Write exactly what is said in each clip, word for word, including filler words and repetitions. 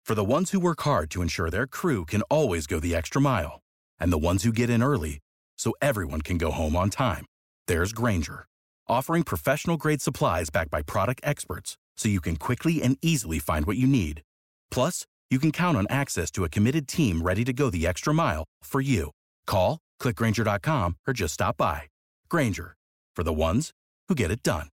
For the ones who work hard to ensure their crew can always go the extra mile, and the ones who get in early so everyone can go home on time, there's Grainger, offering professional-grade supplies backed by product experts so you can quickly and easily find what you need. Plus, you can count on access to a committed team ready to go the extra mile for you. Call, click Grainger dot com, or just stop by. Grainger, for the ones who get it done.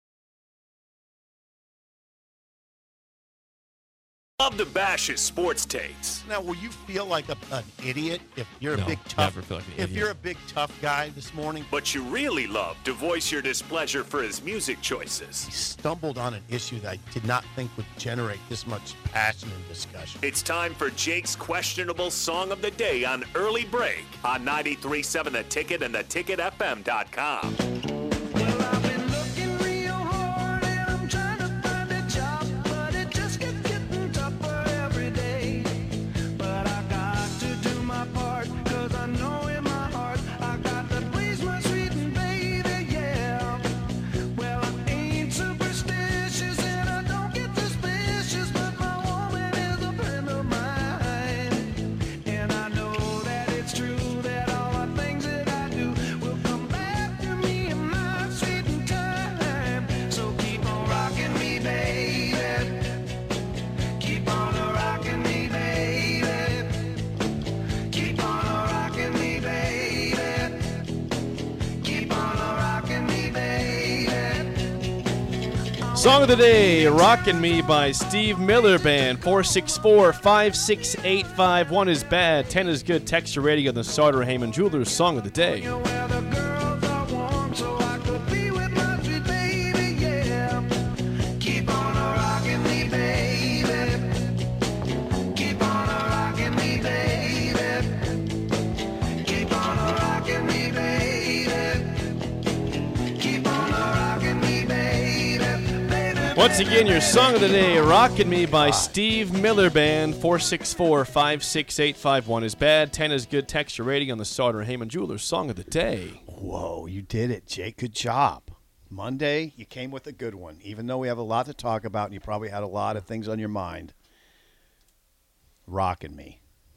Love to bash his sports takes. Now, will you feel like a, an idiot if you're No, a big tough? never feel like an if idiot. you're a big tough guy this morning, But you really love to voice your displeasure for his music choices. he stumbled on an issue that I did not think would generate this much passion and discussion. It's time for Jake's questionable song of the day on Early Break on ninety-three point seven The Ticket and the ticket f m dot com. Song of the day, Rockin' Me by Steve Miller Band. four six four, five six eight five. one is bad, ten is good. Text your rating on the Sauter Heyman Jewelers Song of the Day. Once again, your Song of the Day, Rockin' Me by Steve Miller Band. four six four, five six eight five. one is bad, ten is good. Text your rating on the Sauter Heyman Jewelers Song of the Day. Whoa, you did it, Jake. Good job. Monday, you came with a good one. Even though we have a lot to talk about and you probably had a lot of things on your mind. Rockin' Me.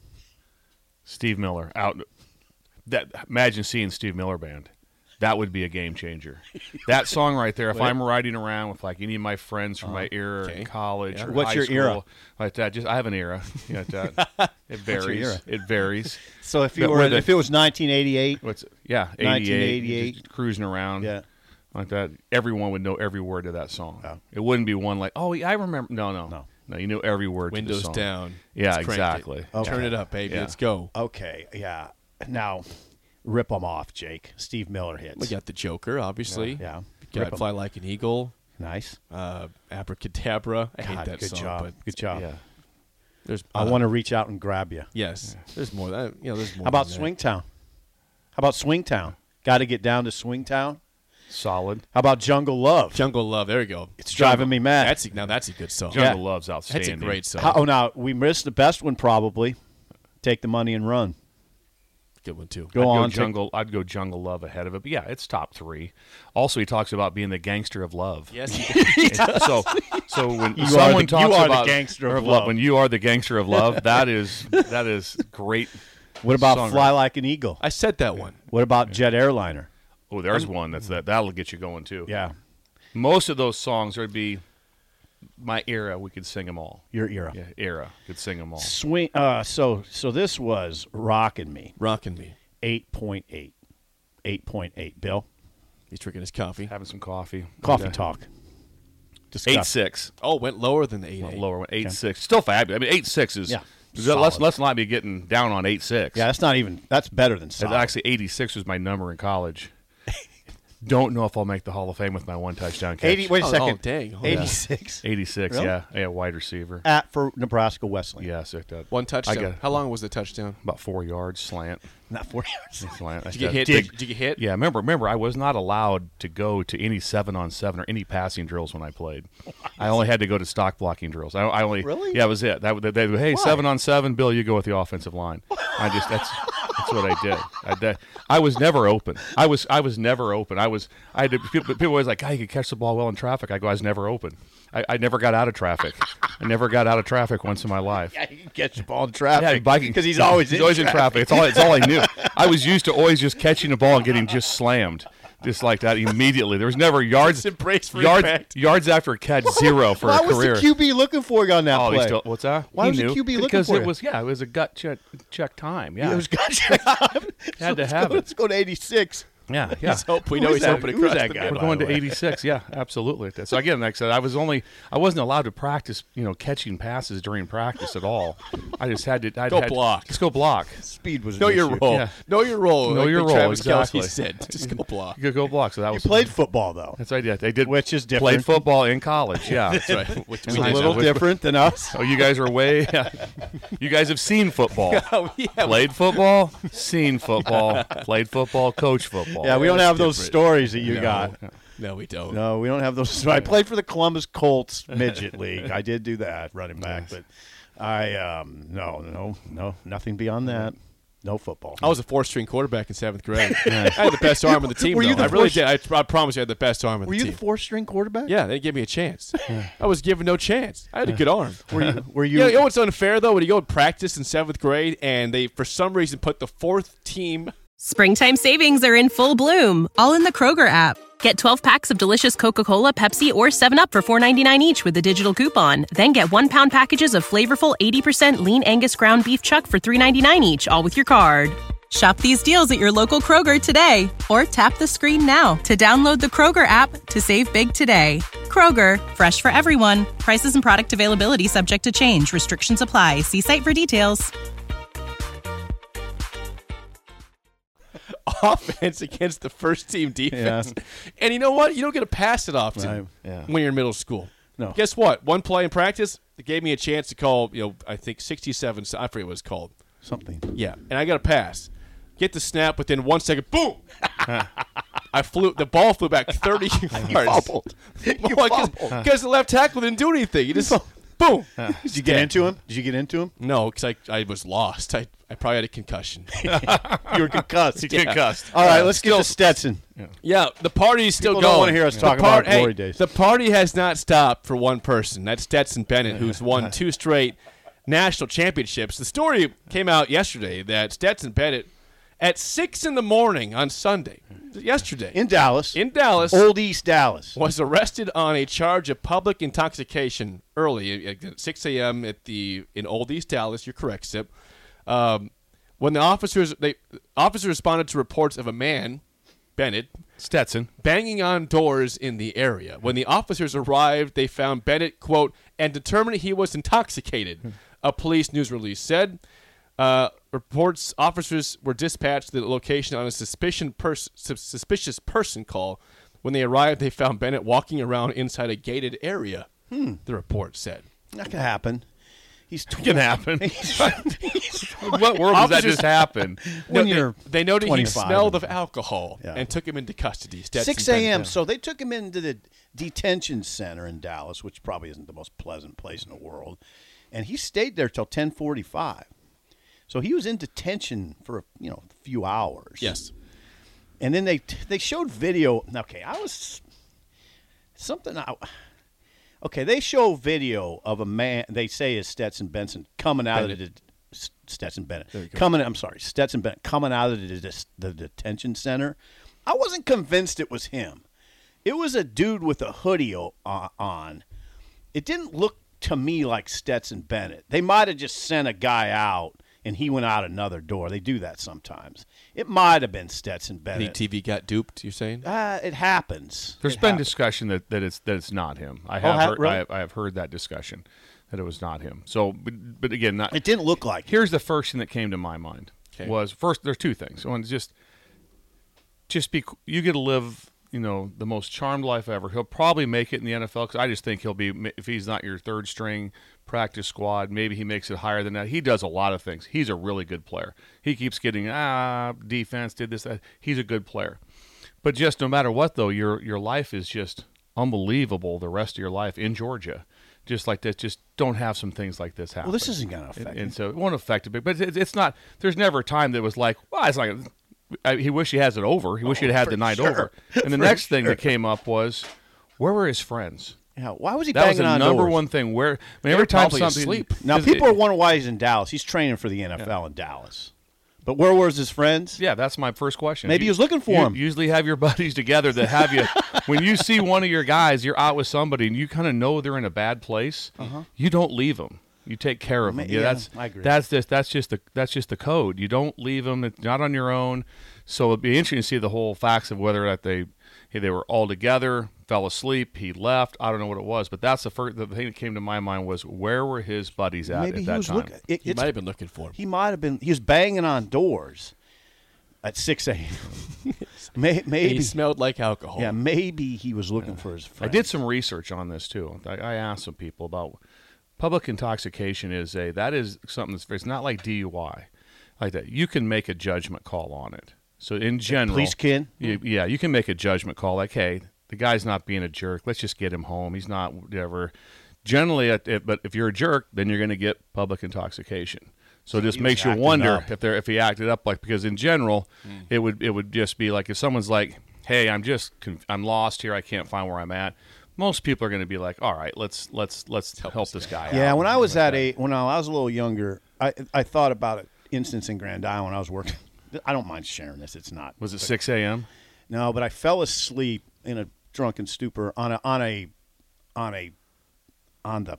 Steve Miller out. That imagine seeing Steve Miller Band. That would be a game changer. That song right there. If I'm riding around with like any of my friends from uh, my era okay. in college Yeah. or What's high your school, era? like that. Just I have an era. You know, that. It varies. your era? It varies. So if you But were, with if it- it was nineteen eighty-eight, What's yeah, nineteen eighty-eight, eighty-eight. just cruising around. yeah. Like that, everyone would know every word of that song. Oh. It wouldn't be one like, oh, yeah, I remember. No, no, No. no. You know every word. Windows to the song. down. Yeah, Let's crank exactly. it. Okay. Turn it up, baby. Yeah. Let's go. Okay, yeah. Now, rip them off, Jake. Steve Miller hits. We got the Joker, obviously. Yeah. Got Rip 'em. Fly Like an Eagle. Nice. Uh, Abracadabra. I hate God, that good song, job. but Good job. Yeah. there's. I uh, want to reach out and grab you. Yes, there's more. That you know, there's more. How about than that. Swingtown? How about Swingtown? Got to get down to Swingtown. Solid. How about Jungle Love? Jungle Love. There you go. It's driving me mad. That's now that's a good song. Jungle Yeah. Love's That's outstanding. a great song. How, oh, now we missed the best one probably. Take the money and run. Good one too. Go I'd on. Go take- jungle. I'd go Jungle Love ahead of it. But yeah, it's top three. Also, he talks about being the gangster of love. Yes, he did. so, so when You are someone the- talks you are the about gangster of or love. when you are the gangster of love, that is that is great. What about song, Fly right? Like an Eagle? I said that one. What about Jet Airliner? Oh, there's one that's that. That'll get you going too. Yeah, Most of those songs would be my era. We could sing them all. your era. Yeah, era could sing them all. Swing. Uh, so so this was Rockin' Me. Rockin' Me. Eight point eight. Eight point eight. Bill, He's drinking his coffee. Having some coffee. coffee Yeah. talk. Eight Discuss. six. Oh, went lower than the eight. Well, eight. lower one. Eight six. Still fabulous. I mean, eight six is. Yeah. Let's Solid. let's not be getting down on eight six. Yeah, that's not even. That's better than And solid. actually, eighty-six was my number in college. Don't know if I'll make the Hall of Fame with my one touchdown catch. Eighty. Wait a Oh, second. oh, dang. Oh, yeah. Eighty-six. eighty-six, Really? yeah. Yeah, wide receiver. At for Nebraska Wesleyan. Yeah, so that, One touchdown. I got How long was the touchdown? about four yards slant. Not four yards. slant. Did you get hit? Big- Did, did you get hit? Yeah, remember, remember, I was not allowed to go to any seven on seven or any passing drills when I played. I only had to go to stock blocking drills. I, I only Really? Yeah, that was it. That they, they, hey, Why? seven on seven, Bill, you go with the offensive line. I just that's that's what I did. I, that, I was never open. I was I was never open. I was I had to, people, people were always like, "God, you could catch the ball well in traffic." I go, "I was never open." I, I never got out of traffic. I never got out of traffic once in my life. Yeah, he can catch the ball in traffic Yeah, because he's always he's in always traffic. in traffic. It's all it's all I knew. I was used to always just catching the ball and getting just slammed, just like that immediately. There was never yards. Embrace for yards, impact. yards after a catch, zero for Why a career. was the Q B looking for you on that Oh, play? he still, what's that? Why He was the knew. Q B looking because for it you? was yeah, it was a gut check check time. Yeah, It was gotcha. Had to let's have go, it. Let's go to eighty-six. yeah, yeah. He's hope we Who know is he's that? hoping Who's across that the guy? middle. We're going by to the way. eighty-six. Yeah, absolutely. So again, like I said, I was only I wasn't allowed to practice, you know, catching passes during practice at all. I just had to I'd Go had, block. Just go block. Speed was Know an your issue. role. Yeah. Know your role. Know like your like role, Travis exactly. Kelce said. Just go block. You could go block. So that You was played football though. That's right. Yeah, they did. Which is Played different. football in college. Yeah, That's right. Which It's we a did little know. different than us. Oh, you guys are way. You guys have seen football. Oh, yeah. Played football, seen football, played football, coached football. Yeah, we don't have those different. stories that you No. got. No, we don't. No, we don't have those. I played for the Columbus Colts midget league. I did do that, running back, but I um no no no nothing beyond that. No football. I was a four-string quarterback in seventh grade. I had the best arm on the team. Were you though. the I really four- did. I, I promise you, I had the best arm on Were the you team. the four-string quarterback? Yeah, they didn't give me a chance. I was given no chance. I had a good arm. Were you? Were You you? know, you know what's unfair though? When you go to practice in seventh grade and they, for some reason, put the fourth team. Springtime savings are in full bloom, all in the Kroger app. Get twelve packs of delicious Coca-Cola, Pepsi, or seven up for four ninety-nine each with a digital coupon. Then get one-pound packages of flavorful eighty percent lean Angus ground beef chuck for three ninety-nine each, all with your card. Shop these deals at your local Kroger today, or tap the screen now to download the Kroger app to save big today. Kroger, fresh for everyone. Prices and product availability subject to change. Restrictions apply. See site for details. Offense against the first team defense. Yeah. And you know what? You don't get to pass it often Right. Yeah. when you're in middle school. No. Guess what? One play in practice, they gave me a chance to call, you know, I think sixty-seven, I forget what it's called. Something. Yeah, and I got a pass. Get the snap within one second. Boom! I flew. The ball flew back thirty yards. fumbled. You fumbled. Because the left tackle didn't do anything. He just boom. Did you get into him? Did you get into him? No, because I, I was lost. I, I probably had a concussion. You were concussed. Concussed. All right, let's get to Stetson. Yeah, the party's still People going. don't wanna hear us The talk par- about glory hey, days. The party has not stopped for one person. That's Stetson Bennett, who's won two straight national championships. The story came out yesterday that Stetson Bennett, at six in the morning on Sunday, yesterday, In Dallas. in Dallas, Old East Dallas. was arrested on a charge of public intoxication early at six a.m. at the in Old East Dallas. You're correct, Sip. Um, when the officers they officers responded to reports of a man, Bennett, Stetson. banging on doors in the area. When the officers arrived, they found Bennett, quote, and determined he was intoxicated, a police news release said. Uh, reports officers were dispatched to the location on a suspicion pers- sus- suspicious person call. When they arrived, they found Bennett walking around inside a gated area, the report said. That could happen. He's tw- Can happen. he's- What world does that Officers- just happen? when No, you're they, they noted he twenty-five. smelled of alcohol Yeah. and took him into custody. Stetson six a.m. Bennett. So they took him into the detention center in Dallas, which probably isn't the most pleasant place in the world. And he stayed there till ten forty-five. So he was in detention for, you know, a few hours. Yes. And then they they showed video. Okay, I was something. I, okay, they show video of a man. They say is Stetson Benson coming out Bennett. of the Stetson Bennett coming. I'm sorry, Stetson Bennett coming out of the, the, the detention center. I wasn't convinced it was him. It was a dude with a hoodie o- uh, on. It didn't look to me like Stetson Bennett. They might have just sent a guy out and he went out another door. They do that sometimes. It might have been Stetson Think Bennett. T V got duped, you're saying? Uh, it happens. There's It been happens. discussion that, that it's that it's not him. I have, ha- heard, really? I have I have heard that discussion that it was not him. So, but, but again, not, It didn't look like. here's the first thing that came to my mind. Okay. Was first there's two things. One is just just be you get to live, you know, the most charmed life ever. He'll probably make it in the N F L because I just think he'll be, if he's not your third string practice squad, maybe he makes it higher than that. He does a lot of things. He's a really good player. He keeps getting ah defense did this that. He's a good player. But just no matter what though, your your life is just unbelievable the rest of your life in Georgia. Just like that, just don't have some things like this happen. Well, this isn't going to affect And, him. and so it won't affect it, but it, it's not. There's never a time that was like, well, it's like I, he wish he has it over. He wish he'd had the night sure. over. And the For next thing sure. that came up was, where were his friends? Yeah, why was he That banging was the on number doors? one thing. Where I mean, They every were time probably something. asleep. Now, 'cause people it- are wondering why he's in Dallas. He's training for the N F L in Dallas. But where was his friends? Yeah, that's my first question. Maybe You- he was looking for you him. Usually have your buddies together that have you. When you see one of your guys, you're out with somebody, and you kind of know they're in a bad place. You don't leave them. You take care of Ma- them. Yeah, yeah, that's I agree. that's just that's just the that's just the code. You don't leave them. It's not on your own. So it'd be interesting to see the whole facts of whether that they they were all together, fell asleep, he left. I don't know what it was, but that's the first the thing that came to my mind was where were his buddies at Maybe at he that was time? looking. It, He it's- might have been looking for him. He might have been. He was banging on doors at six a.m. May, And maybe. he smelled like alcohol. Yeah, maybe he was looking for his I friends. did some research on this too. I, I asked some people about public intoxication. Is a that is something that's it's not like D U I, like that. You can make a judgment call on it. So in general, police can? you, yeah, you can make a judgment call like, hey, the guy's not being a jerk. Let's just get him home. He's not whatever. Generally, it, it, but if you're a jerk, then you're going to get public intoxication. So it just he makes was you acting wonder up. if they're if he acted up like because in general, it would it would just be like if someone's like, hey, I'm just conf- I'm lost here. I can't find where I'm at. Most people are going to be like, all right, let's let's let's help, this guy out. Yeah, when I was Like at that. a when I was a little younger, I I thought about an instance in Grand Island when I was working. I don't mind sharing this. It's not. was it six a.m.? No, but I fell asleep in a drunken stupor on a on a on a on the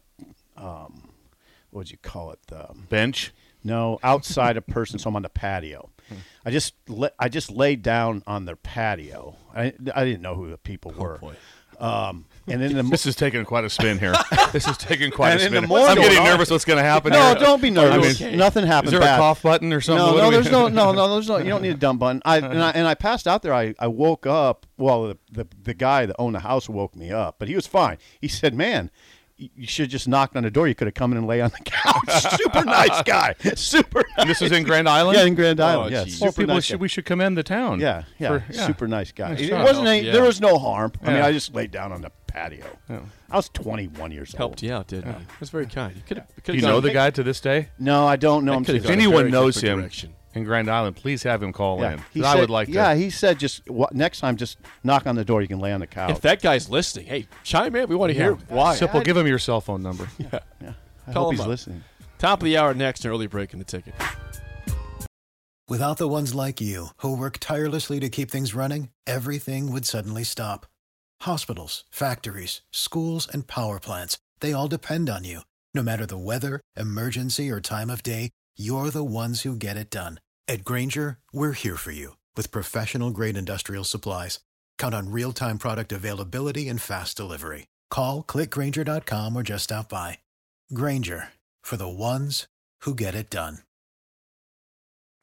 um what would you call it? The, bench? no, outside a person, so I'm on the patio. I just la- I just laid down on their patio. I I didn't know who the people were. boy. Um, and in the mo- This is taking quite a spin here. This is taking quite And a in the spin. morning- I'm getting What's going nervous. What's going to happen no, here? don't be nervous. okay? Nothing happened. Is there bad. a cough button or something? No, What no, do we- there's no, no, no, there's no. You don't need a dumb button. I and I, and I passed out there. I, I woke up. Well, the, the the guy that owned the house woke me up, but he was fine. He said, "Man, you you should have just knocked on the door. You could have come in and lay on the couch." Super nice guy. Super. Nice. And this is in Grand Island? Yeah, in Grand Island. Oh, yeah, geez. Well, super people nice should guy. we should commend the town. Yeah, yeah, for- yeah. super nice guy. Nice It job. wasn't. Any, Yeah. There was no harm. I mean, Yeah. I just laid down on the patio. I was twenty-one years old. Helped you out, didn't he? That's very kind. You could have. Do you know the guy to this day? No, I don't know him. could've If too. gone a anyone very knows different him direction. in Grand Island, please have him call Yeah, in. he 'Cause I said- would like to. Yeah, he said just what, next time just knock on the door. You can lay on the couch. If that guy's listening, hey, chime in. We want to hear why. Simple, give him your cell phone number. yeah, I Call hope him he's up. listening. Top of the hour next, an early break in the ticket. Without the ones like you, who work tirelessly to keep things running, everything would suddenly stop. Hospitals, factories, schools, and power plants, they all depend on you. No matter the weather, emergency, or time of day, you're the ones who get it done. At Grainger, we're here for you with professional-grade industrial supplies. Count on real-time product availability and fast delivery. Call, click Grainger dot com, or just stop by. Grainger, for the ones who get it done.